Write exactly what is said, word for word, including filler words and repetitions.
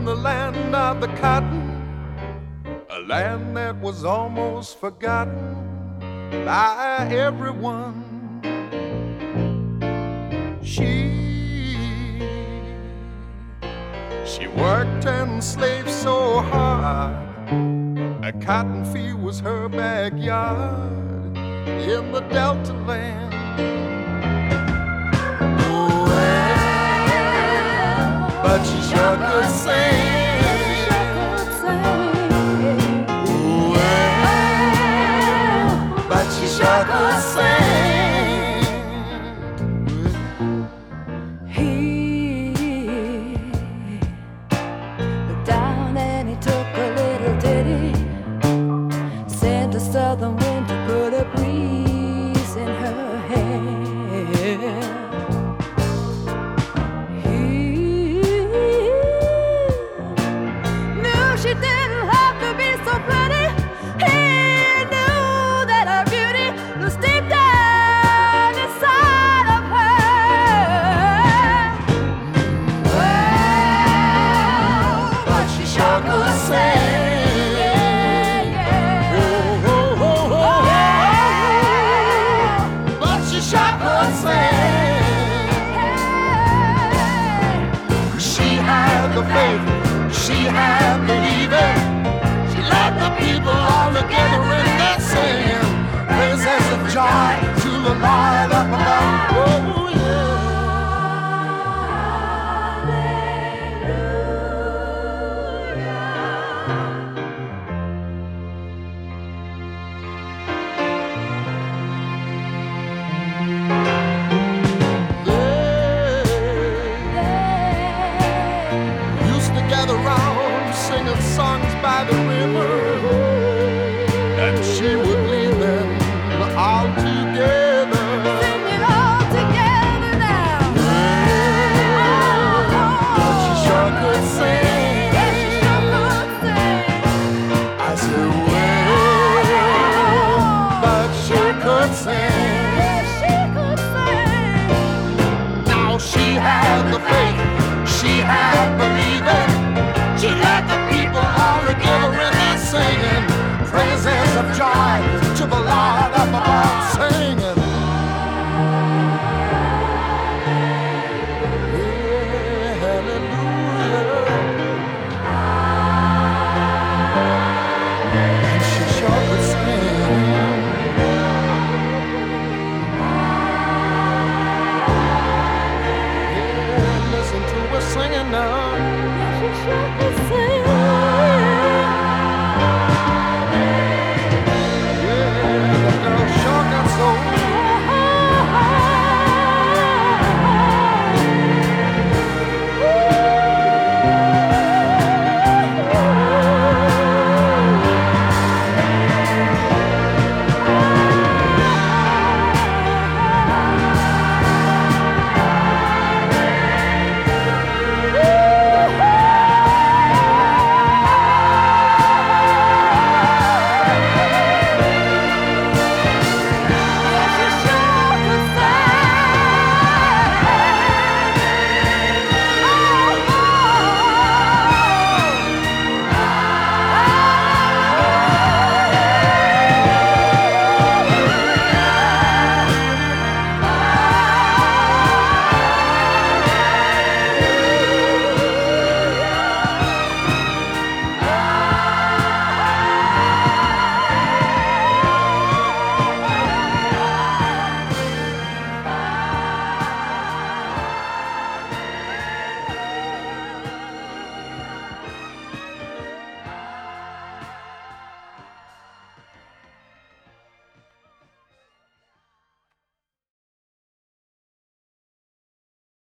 in the land of the cotton, a land that was almost forgotten by everyone. She, she worked and slaved so hard. A cotton field was her backyard in the Delta land. Oh, well, but she sure could sing. She sure could sing. He looked down and he took a little ditty, sent a southern wind to put a breeze in her hair. He knew she didn't have to be so pretty. He deep down inside of her. Well, but she sure could sing. Oh, oh, oh, oh, yeah. But she sure could sing. She had the faith, she had believing. She led the people all together in that singing. Praises of joy to the Lord up above. Oh, yeah. They used to gather round singing songs by the river.